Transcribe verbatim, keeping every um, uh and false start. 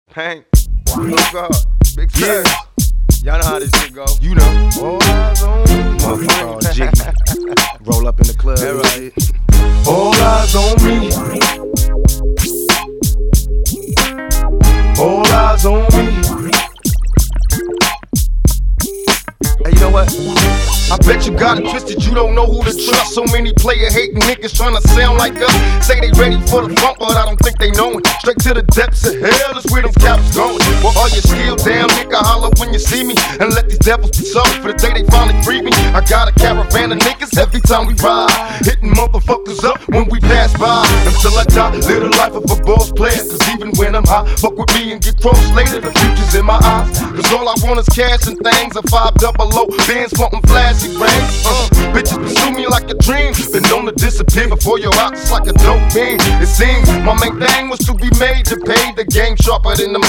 Pain. Oh God. Big Yeah. facts. Y'all know how this shit go. You know, All eyes on me. motherfucker all jiggy. Roll up in the club. That and right. shit. All eyes on me. All eyes on me. Hey, you know what? I bet you got it twisted, you don't know who to trust. So many player hating niggas trying to sound like us. Say they ready for the funk, but I don't think they know it. Straight to the depths of hell is where them cops going. Well, all your skill down, nigga, holler when you see me. And let these devils be sold for the day they finally free me. I got a caravan of niggas every time we ride, hitting motherfuckers up when we pass by. Until I die, live the life of a boss player. Cause even when I'm high, fuck with me and get close later. The future's in my eyes. Cause all I want is cash and things. A five double O, bands wantin' flashy rings. Uh, bitches pursue me like a dream. Been known to disappear before your eyes like a dope fiend. It seems my main thing was to be made to pay the game sharper than the